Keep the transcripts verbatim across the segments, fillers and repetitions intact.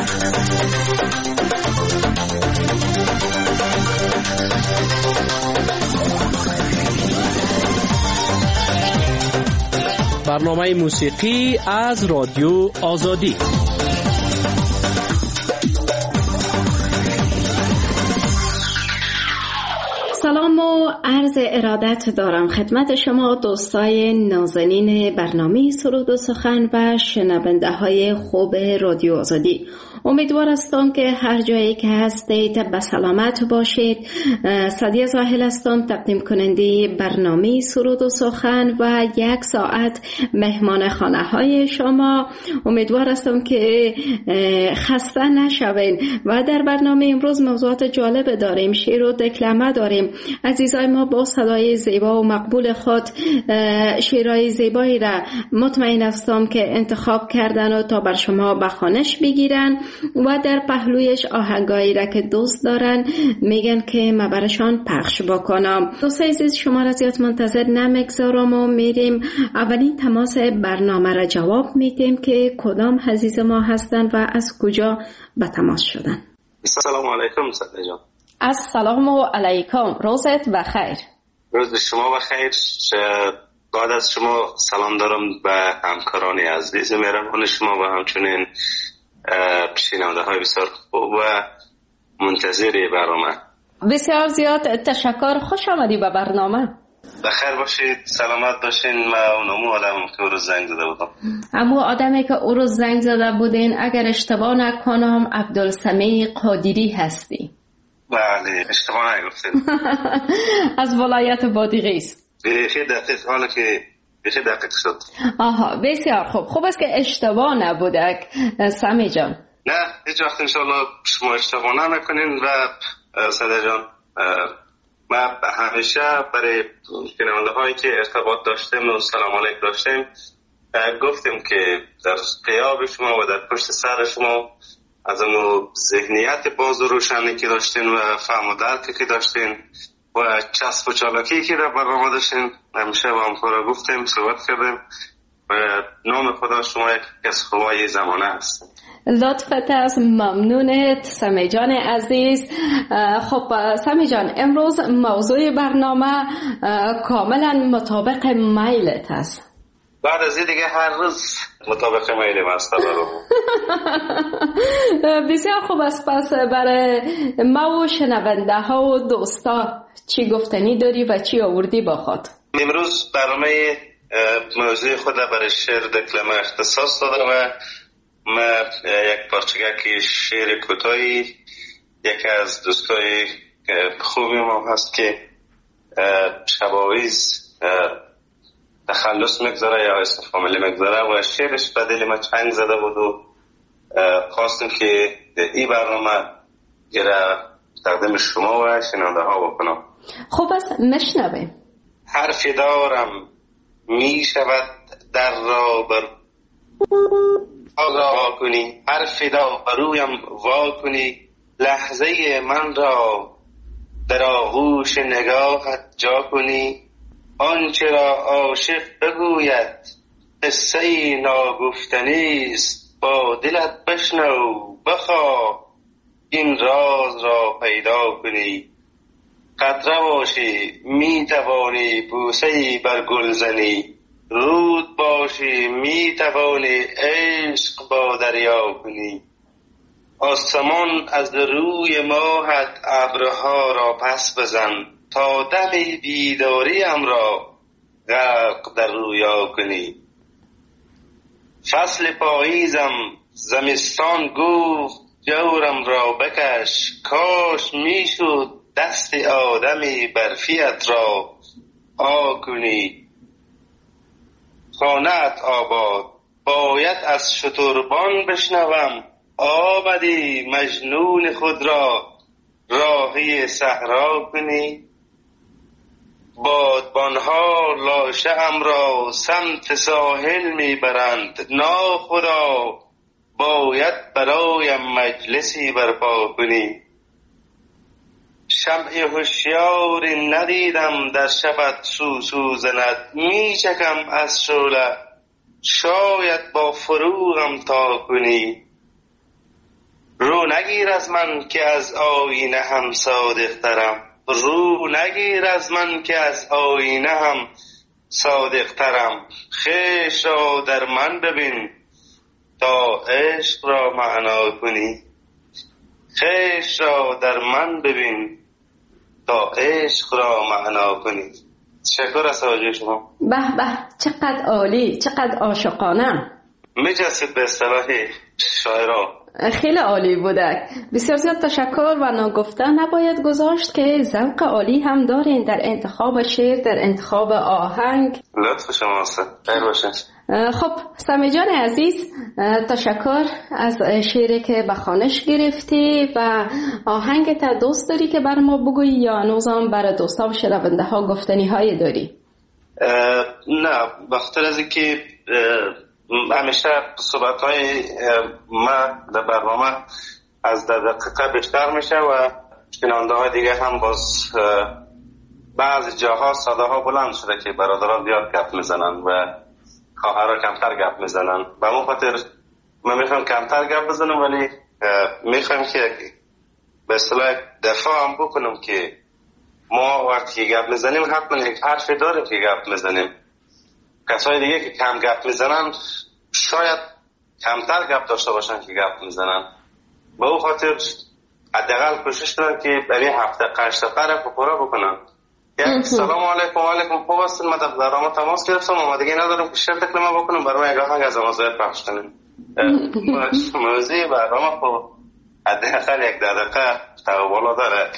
برنامه موسیقی از رادیو آزادی. سلام و عرض ارادت دارم خدمت شما دوستای نازنین برنامه سرود و سخن و شنونده های خوب رادیو آزادی. امیدوار هستم که هر جایی که هستید به سلامت باشید. سعدیه زاهل هستم، تقدیم کننده برنامه سرود و سخن و یک ساعت مهمان خانه های شما. امیدوار هستم که خسته نشوین و در برنامه امروز موضوعات جالب داریم، شعر و دکلمه داریم. عزیزای ما با صدای زیبا و مقبول خود شعرهای زیبایی را مطمئن هستم که انتخاب کردن و تا بر شما به خوانش بگیرن و در پهلویش آهنگایی را که دوست دارن میگن که ما برشان پخش بکنم. دوستای عزیز، شما را زیاد منتظر نمیگذارم و میریم اولین تماس برنامه را جواب میدیم که کدام عزیز ما هستن و از کجا به تماس شدن. السلام علیکم سعدیه جان. السلام علیکم، روزت بخیر. روز شما بخیر. بعد از شما سلام دارم به همکاران عزیز مهربان شما و همچنین شنونده های بسیار خوب و منتظر برنامه. بسیار زیاد تشکر، خوش آمدی به برنامه. بخیر باشید، سلامت باشین. من اونمو آدم که او روز زنگ زده بودم. امو آدمی که او روز زنگ زده بودین اگر اشتباه نکنم عبدالسمیع قادری هستی. بله، اشتباه نگفتید. از ولایت بادغیس است. بخیر دقیق، حالا که بخیر دقیق شد. آها، بسیار خوب. خوب است که اشتباه نبوده سمی جان. نه، هیچ وقت انشاءالله شما اشتباه نکنین. و سعدیه جان، ما همیشه برای شنونده هایی که ارتباط داشتیم و سلام علیک داشتیم گفتیم که در غیاب شما و در پشت سر شما از اون ذهنیت باز و روشنی که داشتین و فهم و درکی که داشتین و چسب و چالاکی که در برنامه داشتین همیشه با همکارا گفتیم، صحبت کردیم و نام خدا شما یک از خوبای زمانه هستیم. لطفت از ممنونت سمی جان عزیز. خب سمی جان، امروز موضوع برنامه کاملا مطابق میلت است. بعد از این دیگه هر روز مطابق میل ماست. بسیار خوب است. پس برای ما و شنونده ها و دوستا چی گفتنی داری و چی آوردی با خود؟ امروز برنامه موضوع خود برای شعر دکلمه اختصاص دادم و ما یک پارچگک شعر کوتاهی یکی از دوستای خوبی ما هست که شباویز تخلص میگذاره یا اسم فامیلی میگذاره و شعرش به دل ما چنگ زده بود و خواستم که این برنامه گره تقدیم شما و شنونده ها بکنم. خوب است، مشنویم. حرفی دارم می شود در را بر وا کنی، حرفی دارم برویم وا کنی، لحظه من را در آغوش نگاهت جا کنی، آنچه را عاشق بگوید قصه ناگفتنی است، با دلت بشنو بخواه این راز را پیدا کنی، قطره باشی می توانی بوسه‌ای بر گل زنی، رود باشی می توانی عشق با دریا کنی، آسمان از روی ماهت ابرها را پس بزن، تا دم بیداریم را غرق در رویا کنی، فصل پاییزم زمستان گفت جورم را بکش، کاش میشد دست آدمی برفیت را آ کنی، خانه‌ات آباد باید از شتربان بشنوم، آمدی مجنون خود را راهی صحرا کنی، بادبانها لاشه ام را سمت ساحل میبرند، ناخدا باید برایم مجلسی برپا کنی، شمع هوشیاری ندیدم در شبت سوسو زند، میچکم از شعله شاید با فروغم تا کنی، نگیر از من که از آینه هم صادق ترم، رو نگیر از من که از آینه هم صادق ترم. خویش را در من ببین تا عشق را معنا کنی، خویش را در من ببین تا عشق را معنا کنی. تشکر از توجه شما. به به، چقدر عالی، چقدر عاشقانه. میجسید به اصطلاح شاعرها. خیلی عالی بوده. بسیار زیاد تشکر و ناگفته نباید گذاشت که ذوق عالی هم دارین در انتخاب شعر، در انتخاب آهنگ. لطف شماست. خیر باشید. خب سمی جان عزیز، تشکر از شعری که به خوانش گرفتی و آهنگ تا دوست داری که بر ما بگویی یا هنوزم برای دوستا و شنونده ها گفتنی های داری؟ نه، بخاطر از اینکه همیشه صحبت های ما در برنامه از در دقیقه بیشتر میشه و شنونده های دیگه هم باز بعضی جاها صدا ها بلند شده که برادران زیاد گپ میزنن و خواهرها کمتر گپ میزنن. به اون خاطر من میخوام کمتر گپ بزنم، ولی میخوام که به اصطلاح دفاع هم بکنم که ما وقتی گپ میزنیم حتما یک حرفی داریم که گپ میزنیم. کسای دیگه که کم گپ میزنن شاید کمتر گپ داشته باشن که گپ میزنن. به اون خاطر حداقل کوشش کنن که برای هفته هشت دقیقه رو پورا بکنن. یک سلام علیکم و علیکم، خوب هستین؟ من در برنامه تماس گرفتم، آمادگی ندارم که شرط کلمه بکنم، برای یک آهنگ از آموزه پخش کنیم. موضوع برنامه خب حداقل یک دقیقه تقابلا داره.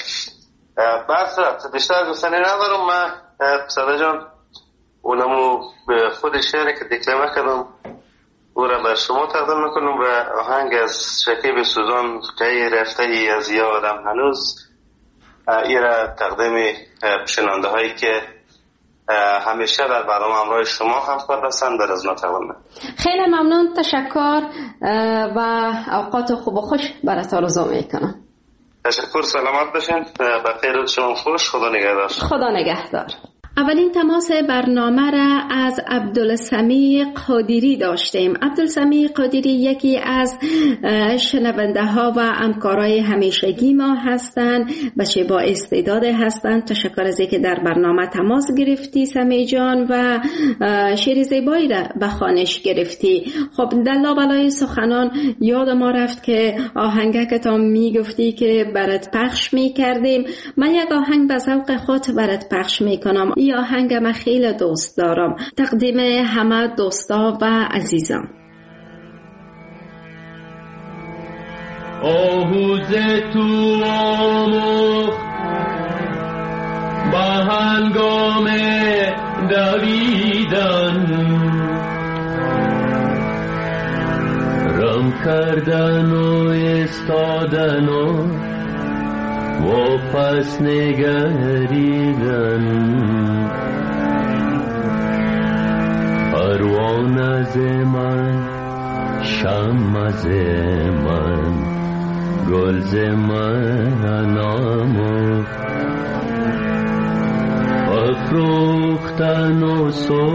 بس بیشتر گفتنی ندارم. من صدا جان اونمو به خود شعری که دکلمه کردم او را بر شما تقدیم میکنم و آهنگ از شکیب سوزان که رفته ای از یادم هنوز، ای را تقدیم شنونده هایی که همیشه در برنامه همراه شما همکار هستند در از تقدیم. خیلی ممنون، تشکر و اوقات خوب و خوش برات آرزو میکنم. تشکر، سلامت باشین. بخیر روز شما خوش. خدا نگهدار. خدا نگهدار. اولین تماس برنامه را از عبدالسمیع قادری داشتیم. عبدالسمیع قادری یکی از شنونده ها و همکارای همیشگی ما هستند، بچه با استعداد هستند. تشکر از اینکه در برنامه تماس گرفتی سمیع جان و شعر زیبایی را به خوانش گرفتی. خب در لابلای سخنان یاد ما رفت که آهنگه که تا می گفتی که برات پخش می کردیم، من یک آهنگ به ذوق خود برات پخش می کنم. این آهنگ من خیلی دوست دارم، تقدیم همه دوستا و عزیزان. آهوز تو آموخت با هنگام دویدن، رم کردن و استادن و و پس نگریدن. پروان از من، شم از من، گل ز من آموخت، افروختن و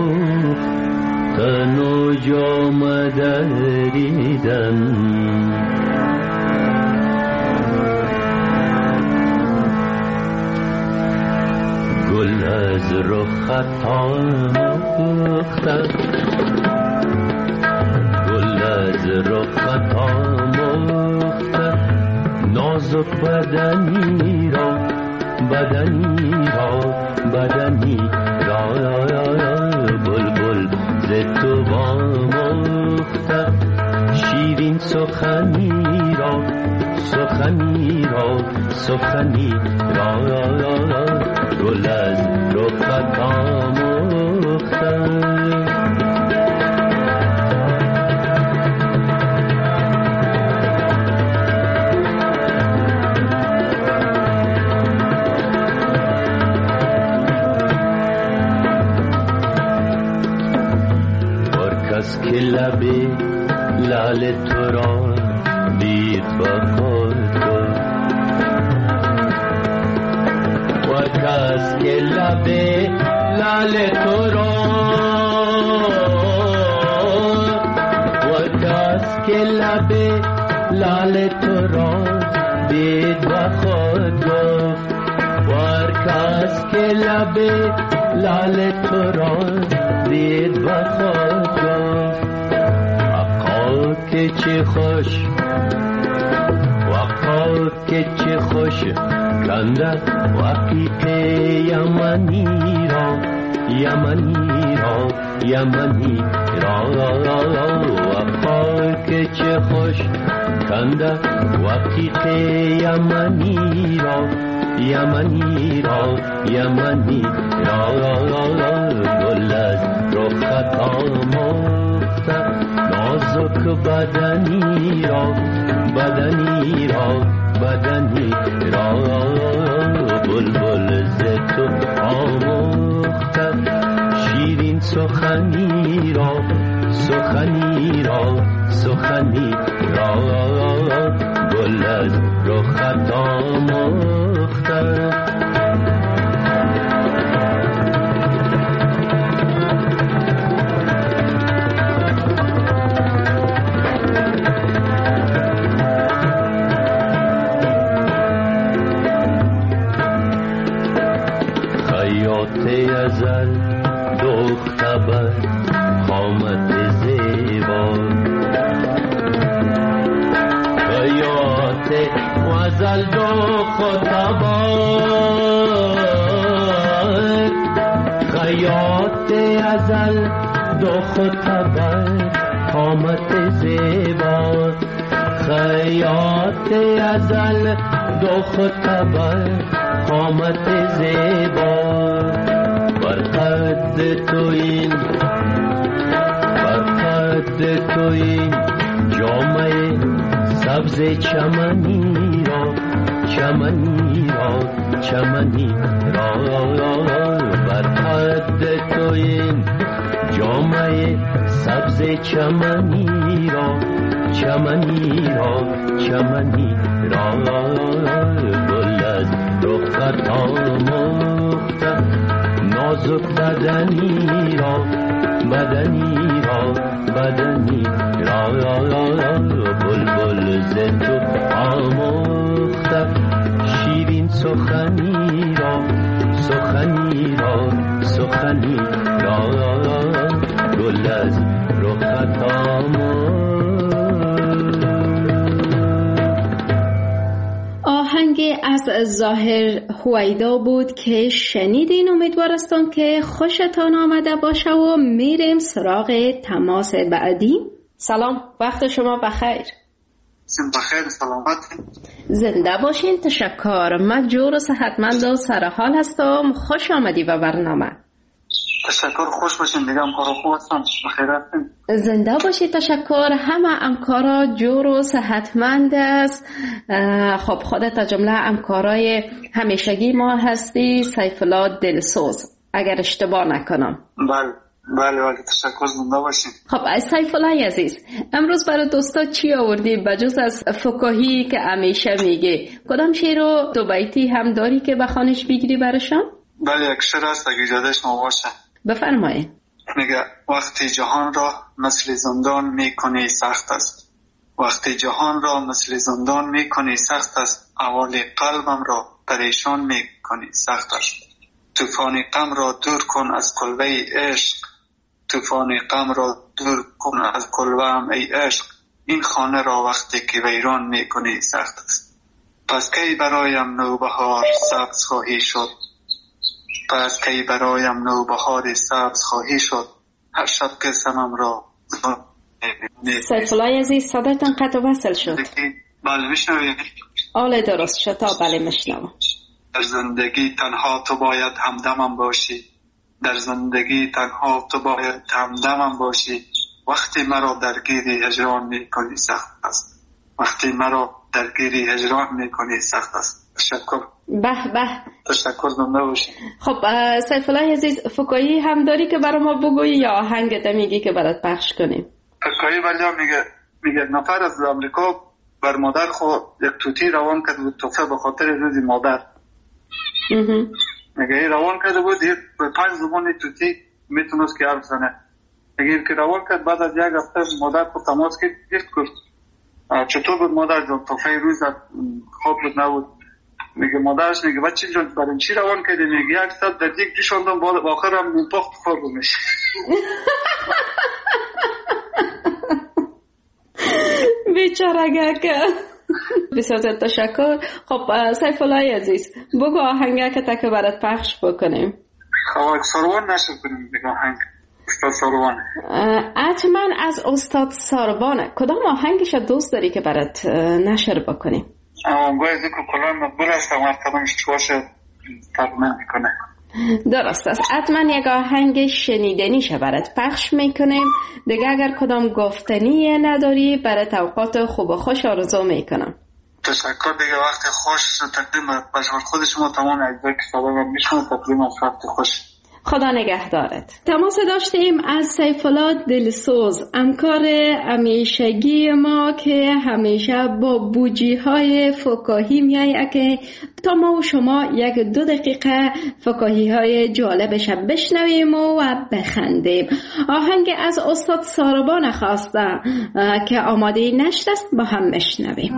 سوختن و جام دریدن. گل از رخت آموختن، گل از رخت آموختن، نازک بدنی را، بدنی را، بدنی را، بلبل ز تو آموختن، شیرین سخنی را، سخنی را، سخنی را، گل از رخت آموختن. کس که لب لعل تو را دید وفا تو، و کس که لب لعل تو را لال تو را دید و خود گفت وار کس که لب لال تو را دید و خود گفت وقا که چه خوش وقا که چه خوش کنده وقیق یمنی را یمنی را یمنی را وقا که چه خوش کنده وقیق یمنی را یمنی را یمنی را گل از رخت آموخته نازک بدنی را بدنی را بدنی را بلبل ز تو آموخته شیرین سخنی را سخنی را سخنی را گل از رخت آموخته ازل دختر بر قامت زیبا خیاط ازل دختر بر خیاط ازل دختر بر قامت زیبا خیاط ازل دختر بر قامت زیبا قد تو این بر قد تو این جامعه سبز چمنی را چمنی را چمنی را بر قد تو این جامعه سبز چمنی را چمنی را چمنی را گل از رخت آموخته نازک بدنی را بدنی را بدنی را بلبل ز تو آموخته شیرین سخنی را سخنی را سخنی را گل از رخت آموخته. آهنگ از ظاهر هویدا بود که شنیدین. امیدوارستم که خوشتان آمده باشه و میریم سراغ تماس بعدی. سلام، وقت شما بخیر. بخیر، سلامت. زنده باشین. تشکر. من جور و صحتمند و سرحال هستم. خوش آمدی به برنامه. تشکر، خوش باشین. دیگه همکارا خوب هستم، بخیر هستیم. زنده باشید. تشکر. همه همکارا جور و صحتمند است. خب خودت از جمله همکارای همیشگی ما هستی، سیف الله دلسوز، اگر اشتباه نکنم. بله بله بله، تشکر. زنده باشین. خب از سیف الله عزیز، امروز برای دوستا چی آوردی بجز از فکاهی که همیشه میگه؟ کدام شعر و دو بیتی هم داری که بخوانش بگیری براشون؟ بله، یک شعر هست اگه اجازه شما باشه. بفرمایید. میگه وقتی جهان را مثل زندان میکنی سخت است، وقتی جهان را مثل زندان میکنی سخت است، احوال قلبم را پریشان میکنی سخت است. طوفان غم را دور کن از کلبه عشق، طوفان غم را دور کن از کلبه‌ام ای عشق، این خانه را وقتی که ویران میکنی سخت است. پس کی برایم نوبهار سبز خواهی شد، پس کی برایم نوبهار سبز خواهی شد، هر شب که سنم را سیف الله عزیز، صدایتان قطع وصل شد. بله میشنوید؟ آله درست شد. تا بله میشنوم. در زندگی تنها تو باید همدمم باشی، در زندگی تنها تو باید همدمم باشی، وقتی مرا درگیری هجران میکنی سخت است، وقتی مرا درگیری هجران میکنی سخت است. تشکر. به به، تشکر. زنده باشی. خب سیف الله عزیز، فکاهی هم داری که برای ما بگویی یا آهنگت میگی که برات پخش کنیم؟ فکاهی ولی میگه میگه نفر از امریکا بر مادر خود یک توتی روان کرد بود، تحفه به خاطر روز مادر. میگه این روان کرده بود، به پنج زبان توتی میتونست که حرف زنه. میگه که روان کرد، بعد از یک هفته مادر خود تماس کرد، گفت چطور بود مادر جان تا روز خواب نبود؟ میگه مادرش میگه بچه جان برای چی روان کردی؟ میگه یک صد در دیگ پیشاندم بالا آخر هم منطاق خواب میشه. بیچاره که بسیار زیاد تشکر. خب سیف الله عزیز بگو آهنگه که تک برات پخش بکنیم. خب ساروان نشر کنیم دیگه آهنگ استاد ساروان. حتما از استاد ساروان کدام آهنگش دوست داری که برات نشر بکنیم؟ آهنگای ذکر کلان مقبول است و مرتبه شواشه تقمیم میکنه. درست است. حتما یک آهنگ شنیدنیش برات پخش میکنیم دیگه. اگر کدام گفتنی نداری برات اوقات خوب و خوش آرزو میکنم. تشکر دیگه. وقت خوش تقدیم بشور خود شما تمام اجزای که سابقا میشونه تقدیم از وقت خوش. خدا نگهدارت. تماس داشتیم از سیف الله دلسوز، همکار همیشگی ما که همیشه با بوجی های فکاهی میایه که تا ما و شما یک دو دقیقه فکاهی های جالبش بشنویم و بخندیم. آهنگ از استاد ساروان خواسته که آماده نشت است، با هم بشنویم.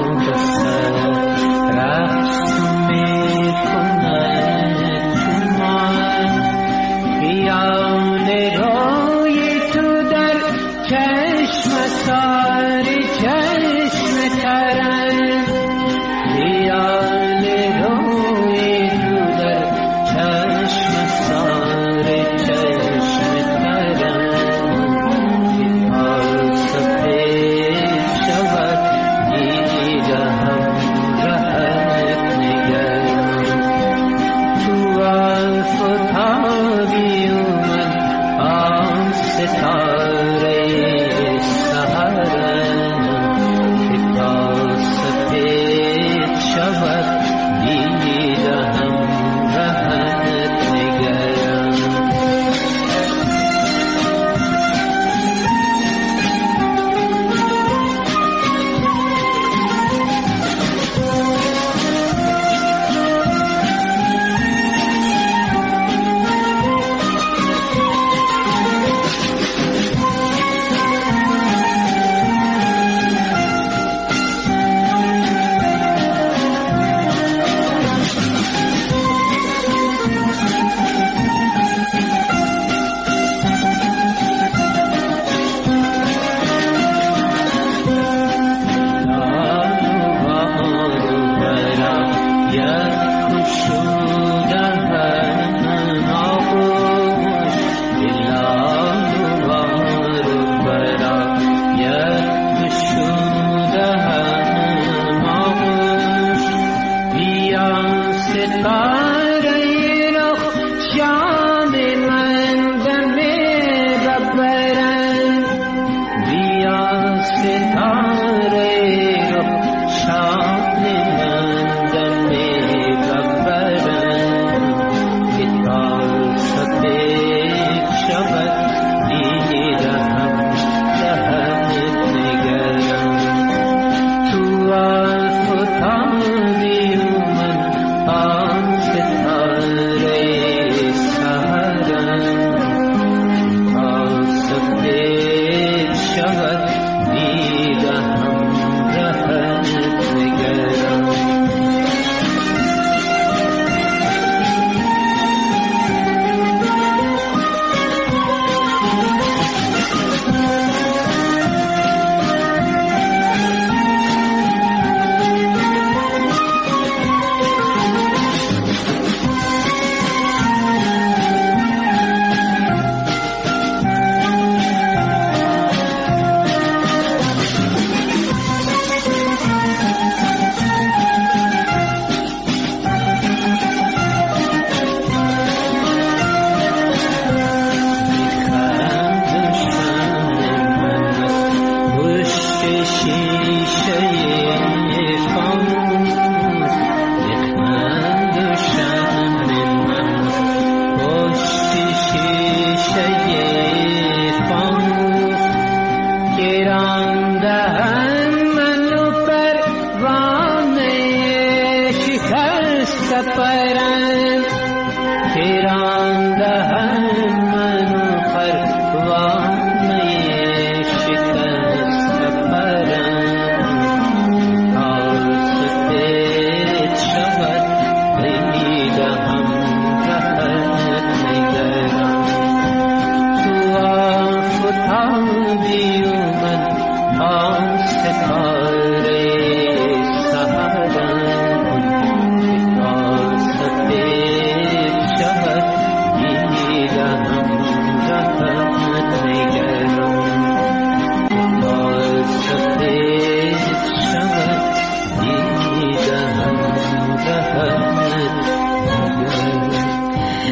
Raqs me kunay chuma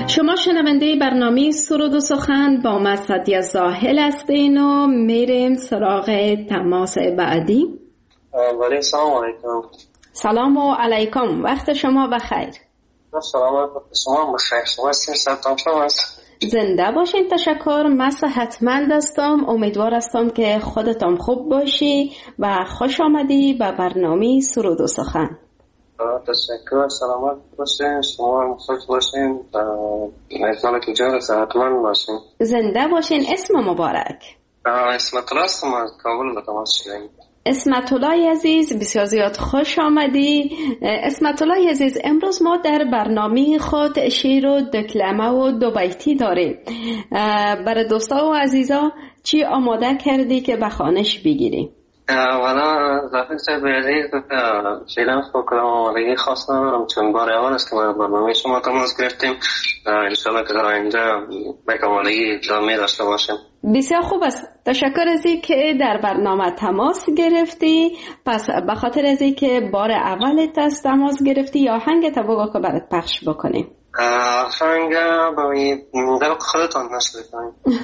شما شنونده برنامه سرود و سخن با مسعدی زاهل هستین و میریم سراغ تماس بعدی. ولی سلام علیکم. سلام و علیکم، وقت شما بخیر. سلام شما بخیر. شما سلام شما زنده باشین. تشکر. من صحتمند هستم. امیدوار هستم که خودتان خوب باشی و خوش آمدی به برنامه سرود و سخن. تشکر. سلامت باشین. شما خوش باشین. امیدوارم که جان صحتمند باشین. زنده باشین. اسم مبارک؟ اسمت الله است. ما کابل به تماس شدیم. اسمت الله عزیز، بسیار زیاد خوش آمدی. اسمت الله عزیز، امروز ما در برنامه خود شعر و دکلمه و دو بیتی داریم. برای دوستا و عزیزا چی آماده کردی که به خوانش بگیری؟ والا زفر صاحب عزیز فعلا فکر آمادگی خاص ندارم، چون بار اول است که ما برنامه شما تماس گرفتیم. انشاءالله که در آینده به آمادگی ادامه داشته باشیم. بسیار خوب است. تشکر از این که در برنامه تماس گرفتی. پس به خاطر از این که بار اولت است تماس گرفتی، یا آهنگت بگو که برات پخش بکنیم. آهنگ با خودتان نشده کنیم.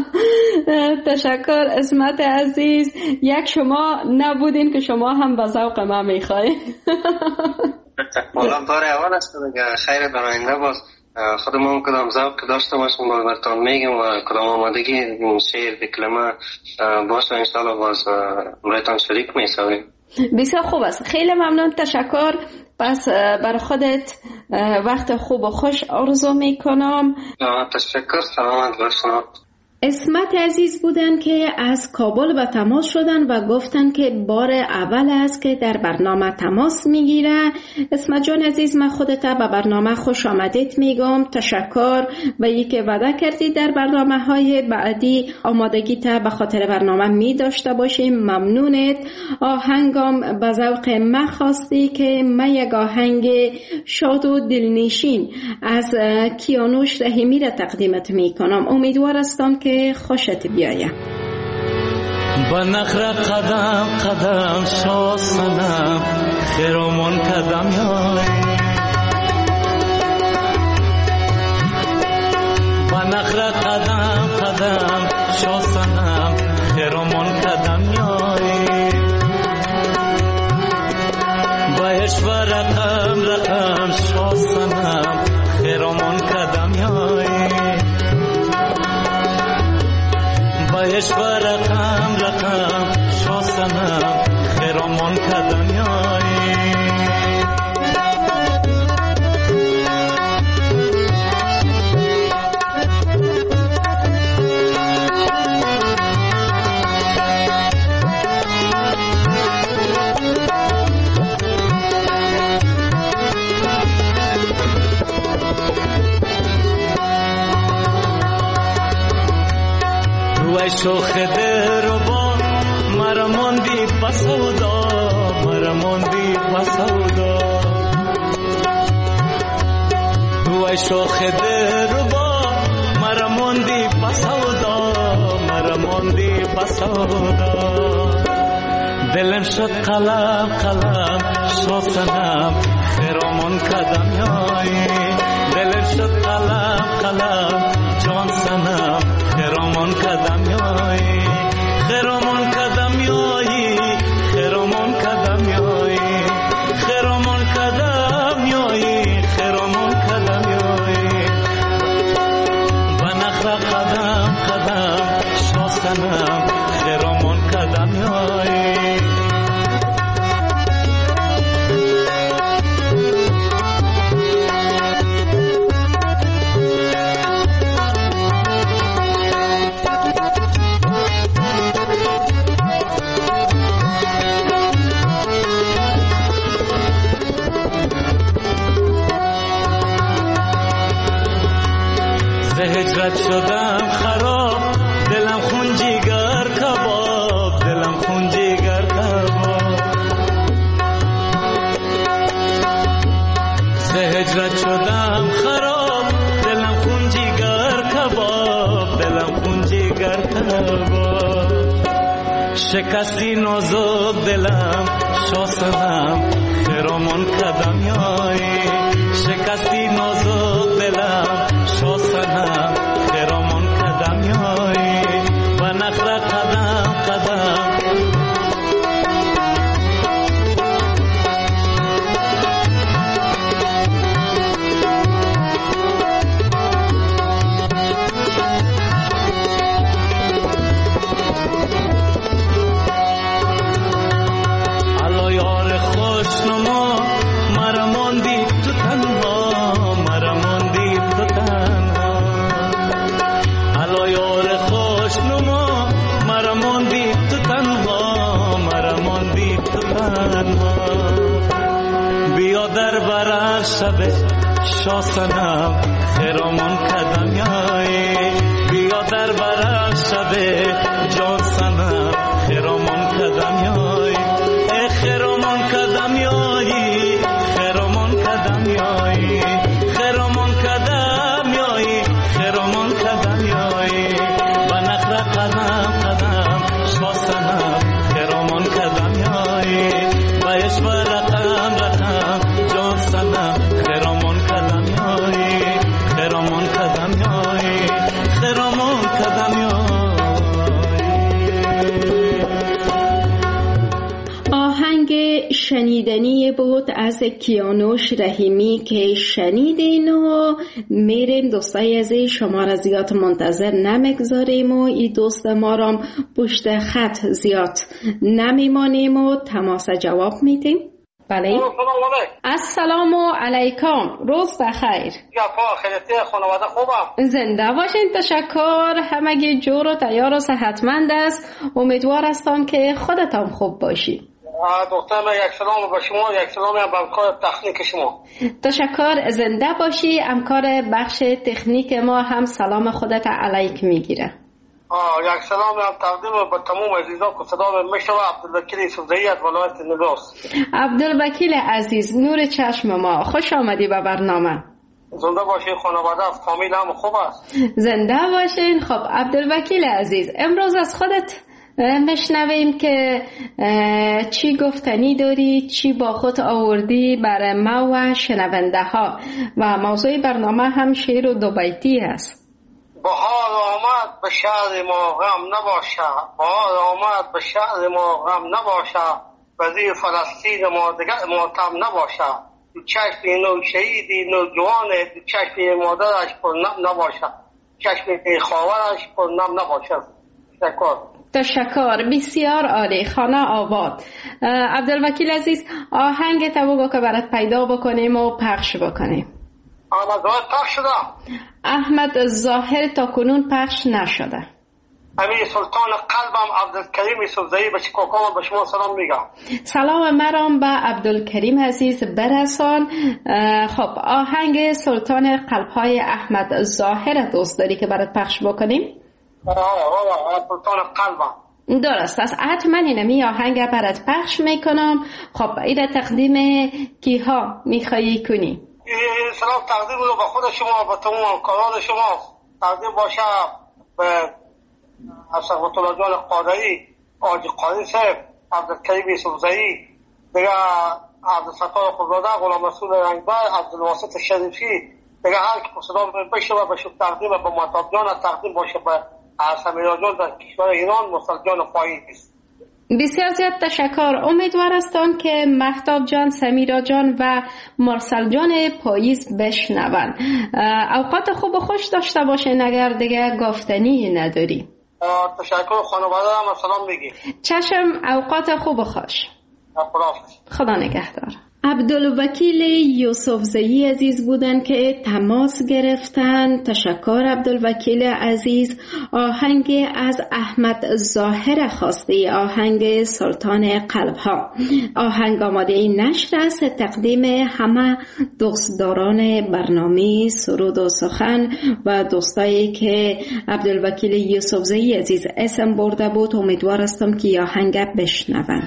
تشکر اسمت عزیز. یک شما نبودین که شما هم به ذوق ما میخوایی. والا بار اول است دیگه. خیر در آینده باز خودمون کدام ذوق داشته باشیم باز براتون میگم و کدام آمادگی شعر دکلمه باشه انشاءالله باز براتون شریک میسازیم. بسیار خوب است. خیلی ممنون. تشکر. پس بر خودت وقت خوب و خوش آرزو میکنم. تشکر. سلامت باشین. اسمت عزیز بودن که از کابل به تماس شدن و گفتن که بار اول است که در برنامه تماس میگیره. اسمت جان عزیز، من خودت به برنامه خوش آمدید میگم. تشکر و ای که وعده کردی در برنامه های بعدی آمادگی تا به خاطر برنامه می داشته باشیم. ممنونت. آهنگم به ذوق من خواستی که من یک آهنگ شاد و دلنشین از کیانوش رحیمی را تقدیمت میکنم. امیدوار هستم که خوشت بیاید. با نخره قدم قدم شاسنم خیرامون قدم یای با نخره قدم قدم شاسنم خیرامون قدم یای باش و رقم رقم شاسنم خیرامون قدم یای باش و رقم رقم شاسنم خیرامون قدم یای روی شوخ در با مرا ماندی بسودا مرا ماندی بسودا روی شوخ در با مرا ماندی بسودا مرا ماندی بسودا دلم شد قلم قلم شاسنم خیرامون قدم یای دلم شد قلم قلم جان سنم خیرامون قدم یای خیرامون قدم یای خیرامون قدم یای خیرامون قدم یای خیرامون قدم یای و نخره قدم قدم شاسنم خیرامون قدم یای هجرت شدم خراب دلم خون جگر کباب دلم خون جگر کباب ز هجرت شدم خراب دلم خون جگر کباب دلم خون جگر کباب شکستی نازک دلم شاسنم خیرامون قدم یای شکستی نازک دلم برای شب شاسنم خیرامان کدم یایی بیا در برای شب جان سنم خیرامان کدم یایی ای خیرامان کدم یایی خیرامان کدم یایی خیرامان کدم یایی خیرامان کدم یایی و نخره قدم قدم شاسنم خیرامان کدم یایی و یش و رقم رقم جان سنم خیرامان کدم یایی خیرامان کدم یایی خیرامان کدم یایی. آهنگ شنیدنی بود از کیانوش رحیمی که شنیدین و میریم دوستای عزیز شما را زیاد منتظر نمیگذاریم و این دوست ما را پشت خط زیاد نمیمانیم و تماس جواب میدیم. بله السلام علیکم روز بخیر. یا خیلیت خانواده خوبم. زنده باشین. تشکر. همگی جور و تیار و صحتمند است. امیدوار هستم که خودتان خوب باشی. دکتر من یک سلام به شما یک سلام به همکار تکنیک شما. تشکر. زنده باشی. همکار بخش تکنیک ما هم سلام خودت علیک میگیره. آه یک سلام هم تقدیم به تمام عزیزان که صدا میشنوه. عبدالوکیل یوسفزئی از ولایت نگراس. عبدالوکیل عزیز نور چشم ما خوش آمدی به برنامه. زنده باشین خانواده فامیل هم خوب است. زنده باشین. خب عبدالوکیل عزیز امروز از خودت میشنویم که چی گفتنی داری چی با خود آوردی برای ما و شنونده ها و موضوع برنامه هم شعر و دو بیتی است. بهار آمد به شهر ما غم نباشه بهار آمد به شهر ما غم نباشه وزیر فلسطین ما دیگر ماتم نباشه چشم نو شهیدی نو جوانه چشم مادرش پر نم نباشه چشم خواهرش پر نم نباشه. تشکر. تشکر. بسیار عالی. خانه آباد. عبدالوکیل عزیز آهنگ تا بگو که برات پیدا بکنیم و پخش بکنیم. احمد ظاهر پخش شده؟ احمد ظاهر تا کنون پخش نشده. امیر سلطان قلبم عبدالکریم یوسفزئی به چکاکام به شما سلام میگم. سلام مرام به عبدالکریم عزیز برسان. خب آهنگ سلطان قلبهای احمد ظاهر دوست داری که برات پخش بکنیم؟ آه آه سلطان قلبم. درست است. حتما اینمی آهنگ برات پخش میکنم. خب ایره تقدیم کیها میخوایی کنی؟ سلام تقدیم رو به خود شما به تمام همکاران شما تقدیم باشه به حضرت الله جان قادری آجی قادری صاحب عبدالکریم یوسفزئی دیگه عبدالستار خودزاده غلام رسول رنگبر عبدالواسط شریفی دیگه هر که صدا بشه و بشه تقدیم به مهتاب جان تقدیم باشه به سمیرا جان در کشور ایران مرسل جان خواهی است. بسیار زیاد تشکر. امیدوار هستم که مهتاب جان سمیرا جان و مرسل جان پاییز بشنون. اوقات خوب و خوش داشته باشین اگر دیگه گفتنی نداری. تشکر. خانواده هم سلام میگی. چشم. اوقات خوب و خوش. خدا نگهدار. عبدالوکیل یوسفزئی عزیز بودن که تماس گرفتن. تشکر عبدالوکیل عزیز. آهنگ از احمد ظاهر خواسته آهنگ سلطان قلبها. آهنگ آماده نشر است. تقدیم همه دوستداران برنامه سرود و سخن و دوستایی که عبدالوکیل یوسفزئی عزیز اسم برده بود. امیدوار هستم که آهنگ بشنون.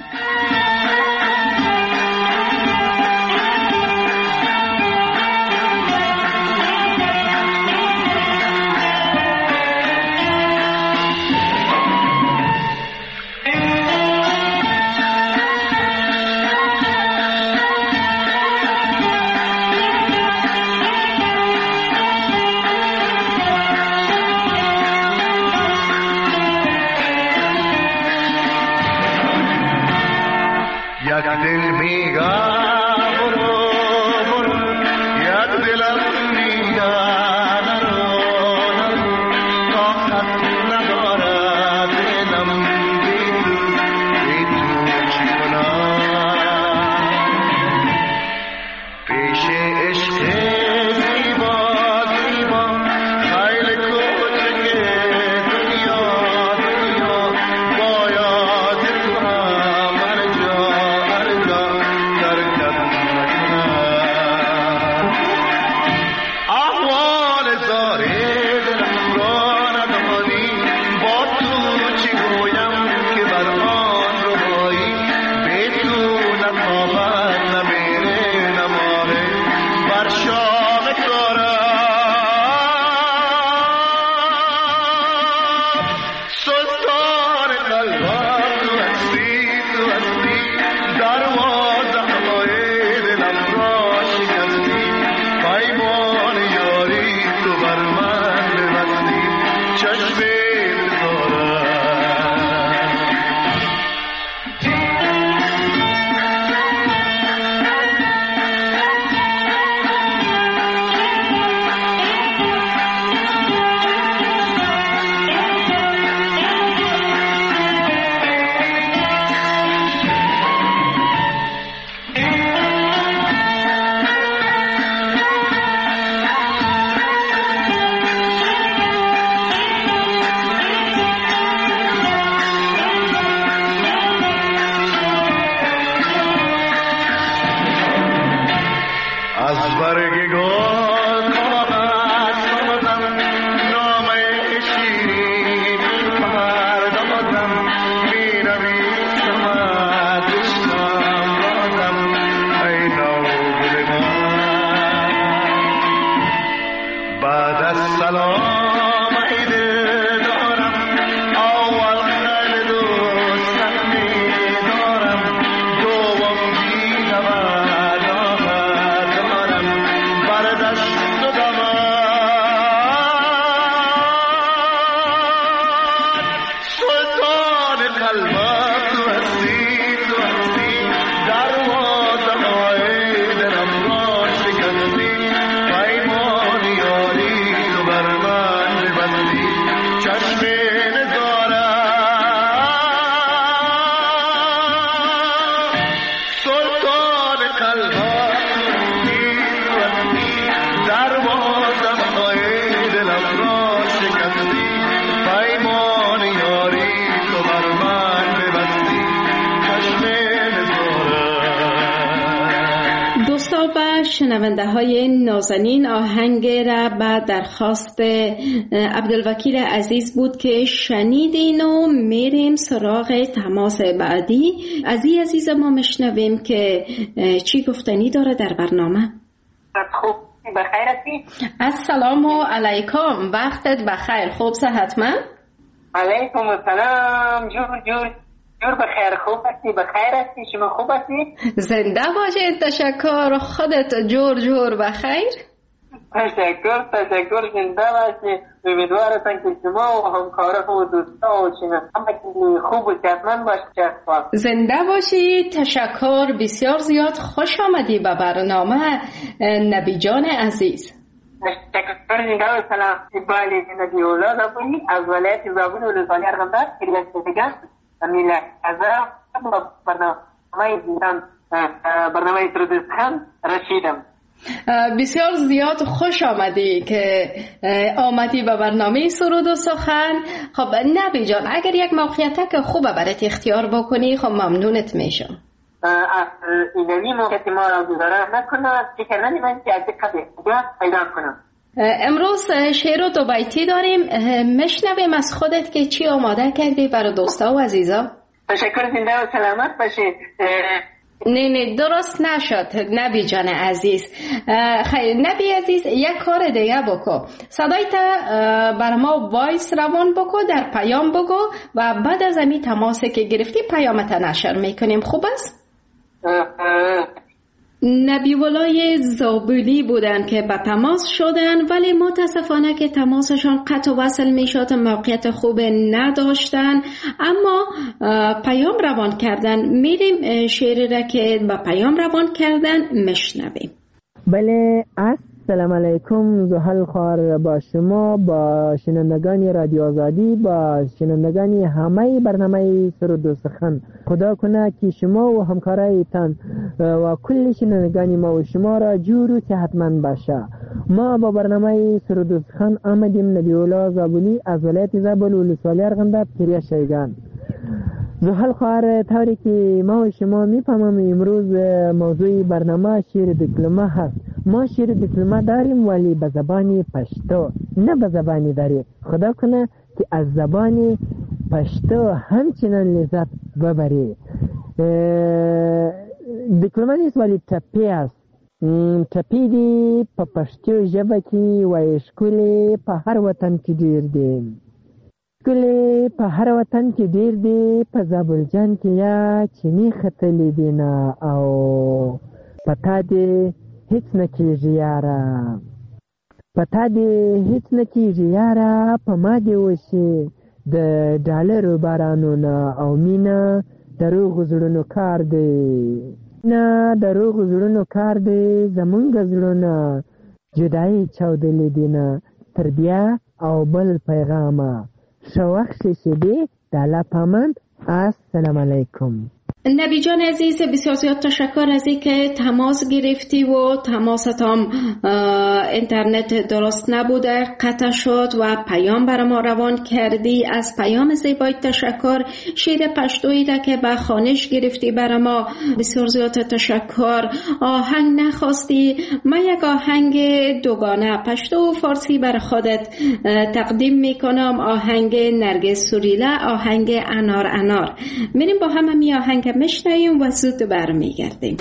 سلام عیده دارم اول خیلی دوستم میدارم دوم دیدم دارم بر دست و سلطان قلبم تو هستی تو هستی دروازه های دلم را شکستی پیمان یاری تو بر من ببندی چشم نگارم سلطان قلبم تو هستی دروازه های دلم را شکستی پیمان یاری تو بر من ببندی چشم نگارم. دوستا و شنونده های نازنین، آهنگ را به درخواست عبدالوکیل عزیز بود که شنیدین و میریم سراغ تماس بعدی. از این عزیز ما مشنویم که چی گفتنی داره در برنامه. خوب بخیر هستی؟ السلام علیکم، وقتت بخیر، خوب صحتمند؟ علیکم السلام، جور جور جور بخیر، خوب هستی؟ بخیر هستی؟ شما خوب هستی؟ زنده باشید، تشکر، خودت جور جور بخیر؟ تشکر تشکر، زنده باشی. امیدوارم که شما و همکارا و دوستا و شنوندگان خوب و صحتمند باشید. زنده باشی، تشکر، بسیار زیاد خوش آمدی به برنامه نبی جان عزیز. تشکر، زنده و سلام. بالی نبی اولاد ابوی از ولایت زابل و لسانی ارغنداب کریان سفگان امیل ازا برنامه دیدم برنامه سرودستان رشیدم. بسیار زیاد خوش آمدی که آمدی به برنامه سرود و سخن. خب نبی جان، اگر یک موقعیت که خوبه برات اختیار بکنی خب ممنونت میشم. اینمی موقعیت ما را گذاره نکنم، فکر نمی من که از دقیقه پیدا کنم. امروز شعر و دو بیتی داریم، مشنویم از خودت که چی آماده کردی برای دوستا و عزیزا. تشکر، زنده و سلامت باشید. نه نه درست نشد نبی جان عزیز. خیر نبی عزیز، یک کار دیگه بکو، صدایت بر ما وایس روان بکو، در پیام بگو و بعد از امی تماسی که گرفتی پیامت نشر میکنیم. خوب است؟ نبی ولای زابلی بودن که به تماس شدن، ولی متاسفانه که تماسشان قطع و وصل می شد، موقعیت خوب نداشتن، اما پیام روان کردن. میریم شعری را که به پیام روان کردن مشنویم. بله، السلام علیکم، زحل خوار با شما، با شنوندگان رادیو آزادی، با شنوندگان همه برنامه سرود و سخن. خدا کنه که شما و همکارایتان و کل شنوندگان ما و شما را جور و صحتمند باشه. ما با برنامه سرود و سخن آمدیم. نبی الله زابلی از ولایت زابل و ولسوالی ارغنداب کریا شیگان. زحل خوار، طوری که ما و شما میفهمم امروز موضوع برنامه شعر دکلمه هست. ما شعر دکلمه داریم ولی به زبان پشتو، نه به زبانی داری. خدا کنه که از زبان پشتو همچنان لذت ببری. دکلمه نیست ولی تپی است. تپی دی په پشتو ژبه کې وایي ښکلې په هر وطن کې ډېر دی، ښکلې په هر وطن کې ډېر دی، په زابل جان کې یا چینی ختلې دی نه، او په تا دې هیڅ نه کېږي یاره، په تا دې هیڅ نه کېږي یاره، په ما دې وشي د ډالرو بارانونه، او مینه د روغو زړونو کار دی، نه د روغو زړونو کار دی، زمونږ زړونه جدایي چاودلې دي نه، تر بیا او بل پیغامه ښه وخت شیدې د الله پامند. السلام علیکم. نبی جان عزیز، بسیار زیاد تشکر از این که تماس گرفتی و تماست هم اینترنت درست نبوده، قطع شد و پیام برای ما روان کردی. از پیام زیبای تشکر. شعر پشتویی را که به خوانش گرفتی برای ما بسیار زیاد تشکر. آهنگ نخواستی، من یک آهنگ دوگانه پشتو و فارسی برای خودت تقدیم میکنم. آهنگ نرگس سوریله، آهنگ انار انار. میریم با هم همی آهنگ مشنویم و زود برمیگردیم.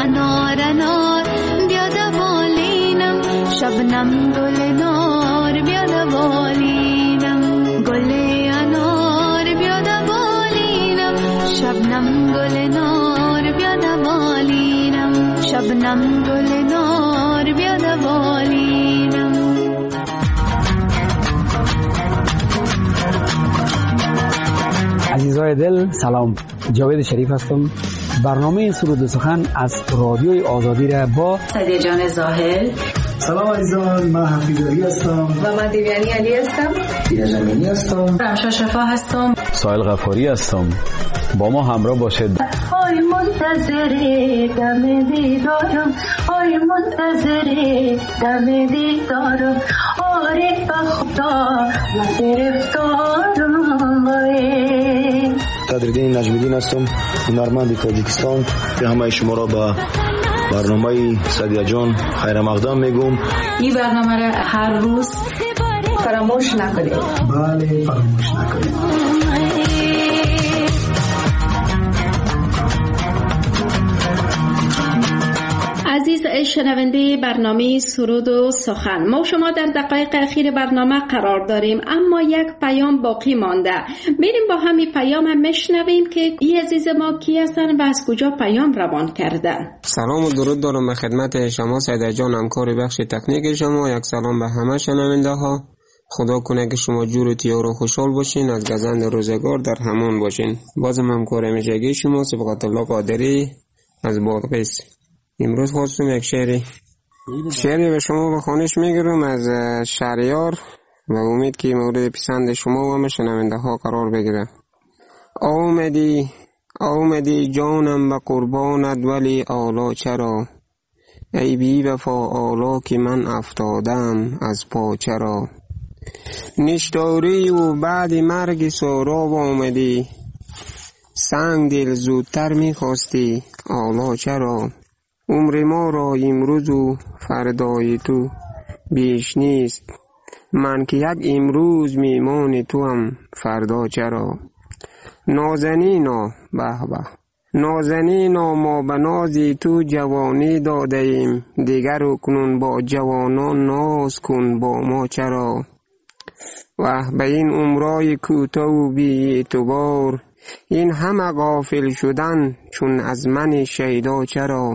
انار انار بیا دوالینم شبنم گل نار بیا دوالینم گل انار بیا دوالینم شبنم گل نار بیا دوالینم شبنم گل نار بیا دوالینم. عزیزای دل سلام، جاوید شریف هستم. برنامه سرود و سخن از رادیوی آزادی را با سعدیه جان زاهد. سلام عزیزان، من حفیظ علی هستم و من دیویانی علی هستم. دیده زمینی هستم. رمشا شفا هستم. سایل غفاری هستم. با ما همراه باشید. آی منتظر دم دیدارم، آی منتظر دم دیدارم، آره بخدا من گرفتارم. صدرالدین نجمیدین هستم، هنرمند تاجیکستان. به همه شما را با برنامه سعدیه جان خیر مقدم میگم. این برنامه را هر روز فراموش نکنید. بله فراموش نکنید. عزیز شنونده برنامه سرود و سخن، ما شما در دقایق اخیر برنامه قرار داریم، اما یک پیام باقی مانده. بریم با همین پیام هم میشنویم که این عزیز ما کی هستن و از کجا پیام روان کردن. سلام و درود دارم به خدمت شما سعدیه جان، همکار بخش تکنیک شما. یک سلام به همه شنونده ها. خدا کنه که شما جور و تیار و خوشحال باشین، از گزند روزگار در همان باشین. بازم همکار همیشگی شما صبغت الله قادری از بادغیس. امروز خواستم یک شعری شعری به شما به خوانش میگیرم از شهریار و امید که مورد پسند شما و همه شنونده ها قرار بگیره. آمدی آمدی جانم به قربانت ولی آلا چرا، ای بی وفا آلا که من افتادم از پا چرا. نشتاری و بعد مرگ سهراب آمدی، سنگ دل زودتر میخواستی آلا چرا. عمر ما را امروز و فردای تو بیش نیست، من که یک امروز میمان تو هم فردا چرا. نازنینا به به نازنینا ما به نازی تو جوانی داده ایم، دیگر اکنون با جوانان ناز کن با ما چرا. و به این عمرای کوتاه و بی اعتبار، این همه غافل شدن چون از من شیدا چرا.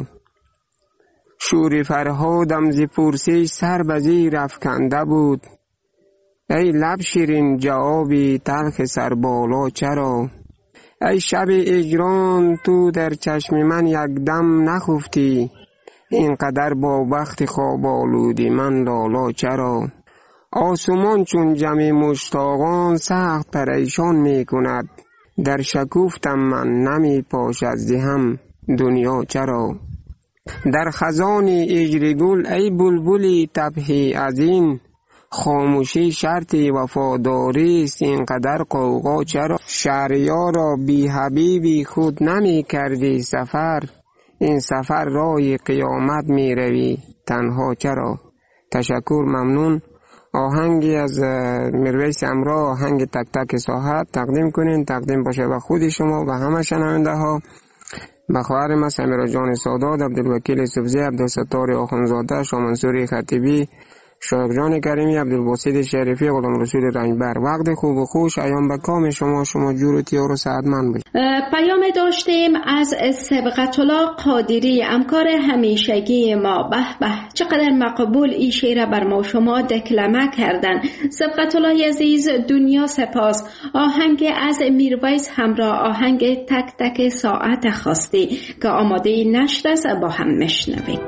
شور فرهادم ز پرسش سر به زیر افکنده بود، ای لب شیرین جوابی تلخ سر بالا چرا. ای شب اجران تو در چشم من یک دم نخفتی، اینقدر با بخت خواب آلودی من لالا چرا. آسمان چون جمع مشتاقان سخت پریشان می کند، در شکوفتم من نمی پاشد ز هم دنیا چرا. در خزان اجر گل ای بلبلی تبهی از این، خاموشی شرط وفاداری است اینقدر قوقا چرا. شهریارا بی حبیبی خود نمی کردی سفر، این سفر راه قیامت می روی تنها چرا. تشکر، ممنون. آهنگی از مرویس امرا، آهنگ تک تک ساحت تقدیم کنین، تقدیم باشه به خود شما و همه شنونده ها. به خواهرم سمیرا جان سادات، عبدالوکیل سبزی، عبدالستار آخونزاده، شامنصوری خطیبی، شایق جان کریمی، عبدالباسط شریفی، غلام رسول رنجبر. وقت خوب و خوش ایام به کام شما، شما جور و تیار و سعادتمند باشید. پیام داشتیم از صبغت الله قادری، همکار همیشگی ما. به به چقدر مقبول این شعر بر ما شما دکلمه کردن. صبغت الله عزیز، دنیا سپاس. آهنگ از میرویس همراه آهنگ تک تک ساعت خواستی که آماده نشد است، با هم میشنویم.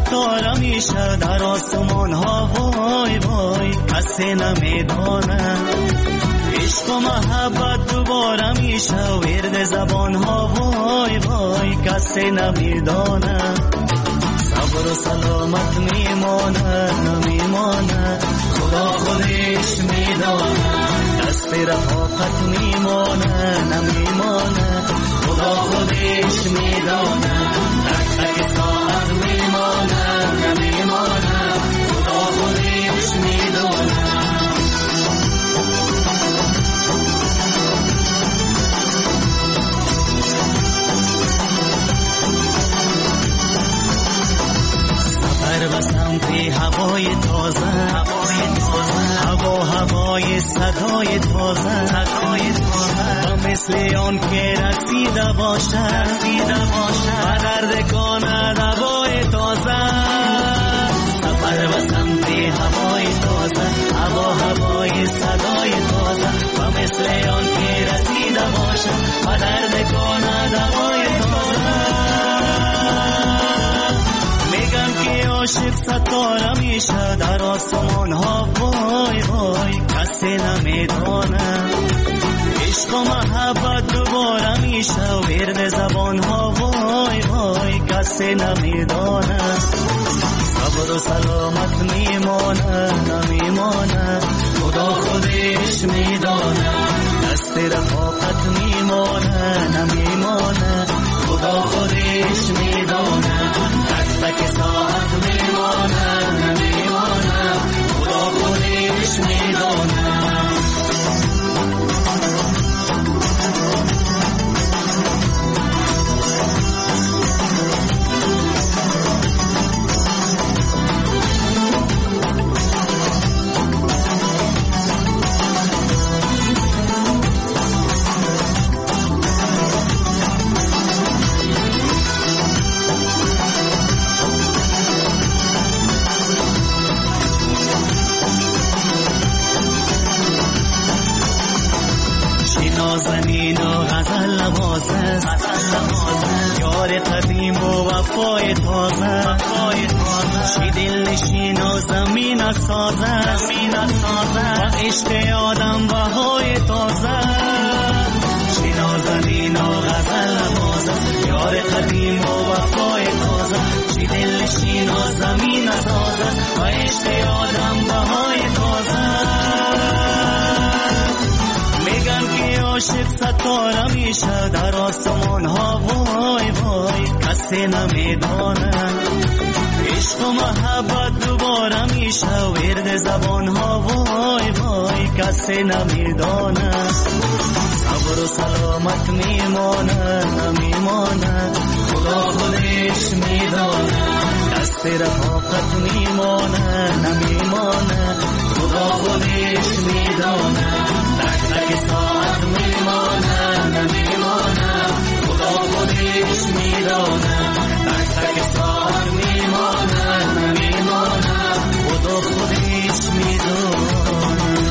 ستاره میشه در آسمان ها، وای وای کسی نمیدانه. عشق و محبت دوباره میشه ورد زبان ها، وای وای کسی نمیدانه. صبر و سلامت میمانه نمیمانه، خدا خودش میدانه. دست رفاقت میمانه نمیمانه، خدا خودش میدانه. تک تک ساعت میمانه نمیمانه، خدا خودش میدانه. و سمتی هوای تازه، هوای تازه، هوا هوای صدای تازه، صدای تازه. و مثل آن که رسیده باشه، رسیده باشه و درد کند هوای تازه. سفر و سمتی هوای تازه، هوا هوای صدای تازه. و مثل آن که رسیده باشه و درد کند هوای تازه. عاشق ستاره میشه در آسمان ها، وای وای کسی نمیدانه. عشق و محبت دوباره میشه ورد زبان ها، وای وای کسی نمیدانه. صبر و سلامت میمانه نمیمانه، خدا خودش میدانه. دست رفاقت میمانه نمیمانه، خدا خودش میدانه. تک تک ساعت میمانه نمیمانه، خدا خودش میدانه. زمین و غزل نوازه، یار قدیم و وفای تازه، وفای تازه. چی دل نشین و زمین سازه، زمین سازه. و عشق آدم بهای تازه. چی نازنین و غزل نوازه، یار قدیم و وفای تازه. چی دل نشین و زمین سازه، و عشق آدم بهای تازه. عاشق ستاره میشه در آسمان ها، وای وای کسی نمیدانه. عشق و محبت دوباره میشه ورد زبان ها، وای وای کسی نمیدانه. صبر و سلامت میمانه نمیمانه، خدا خودش میدانه. دست رفاقت میمانه نمیمانه، خدا خودش میدانه. تک تک ساعت میمانه نمیمانه، خدا خودش میدانه. تک تک ساعت میمانه نمیمانه، خدا خودش میدانه.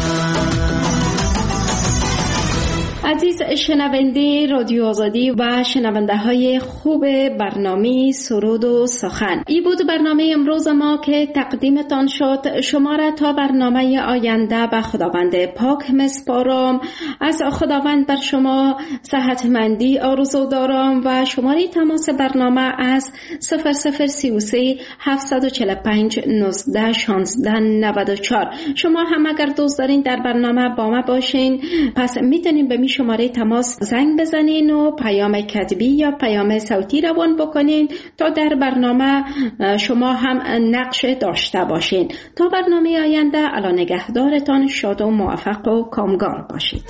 عزیز شنونده رادیو آزادی و شنونده های خوب برنامه سرود و سخن، این بود برنامه امروز ما که تقدیمتان شد. شما را تا برنامه آینده به خداوند پاک مسپارم. از خداوند بر شما صحتمندی آرزو دارم و شماره تماس برنامه از صفر صفر سی و سه هفتصد و چهل و پنج نوزده شانزده نود و چهار. شما هم اگر دوست دارین در برنامه با ما باشین، پس میتونین به می شماره تماس زنگ بزنین و پیام کتبی یا پیام صوتی روان بکنین تا در برنامه شما هم نقش داشته باشین. تا برنامه آینده، الا نگهدارتان، شاد و موفق و کامگار باشید.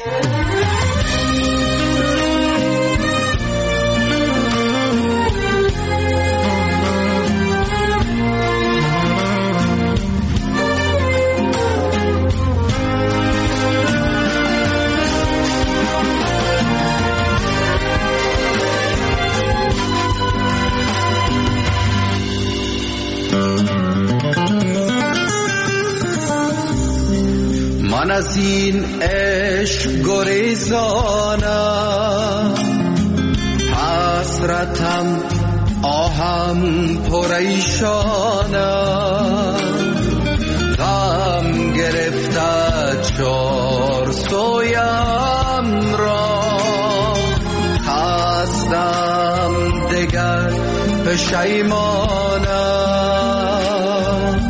من از این عشق گریزانم، حسرتم آهم پریشانم، غم گرفته چار سویم را، خستم دگر پشیمانم.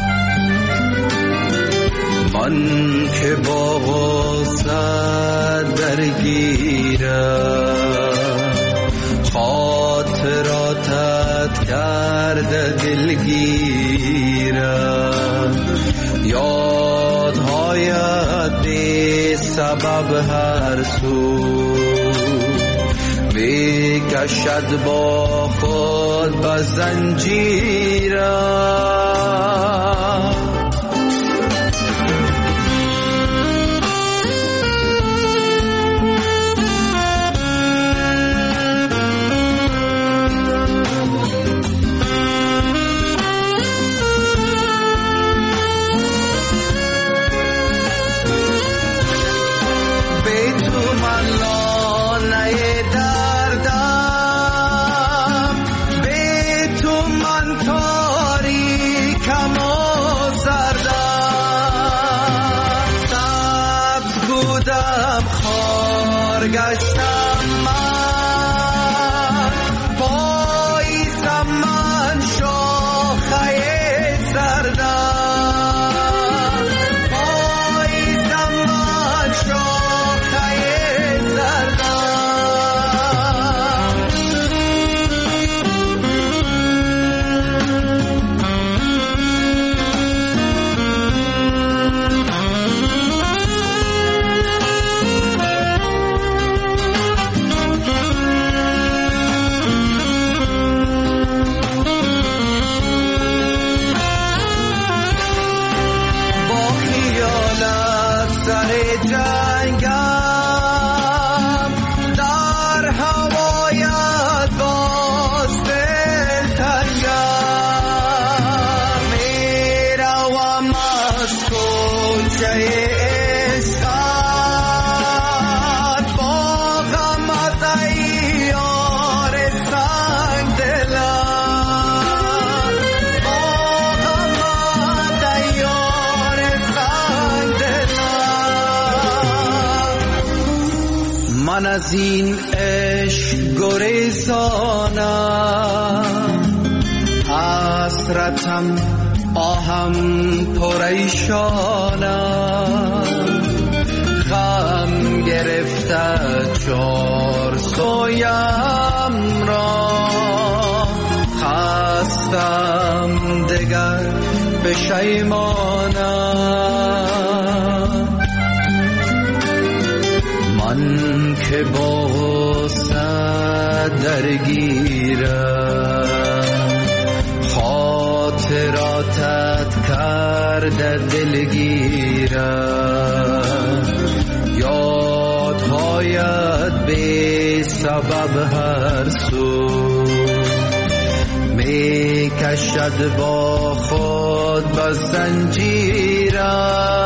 من که با غصه درگیرم، خاطراتت کرده دلگیرم. یادهایت بی سبب هر سو می کشد با خود به زنجیرم. گشتم من، پاییزم من شاخه سردم، پاییزم من شاخه من از این عشق گریزانم، حسرتم آهم پریشانم، غم گرفته چار سویم را، خستم دگر پشیمانم. من که با غصه درگیرم، خاطراتت کرده دلگیرم. یادهایت بی سبب هر سو می کشد با خود به زنجیرم.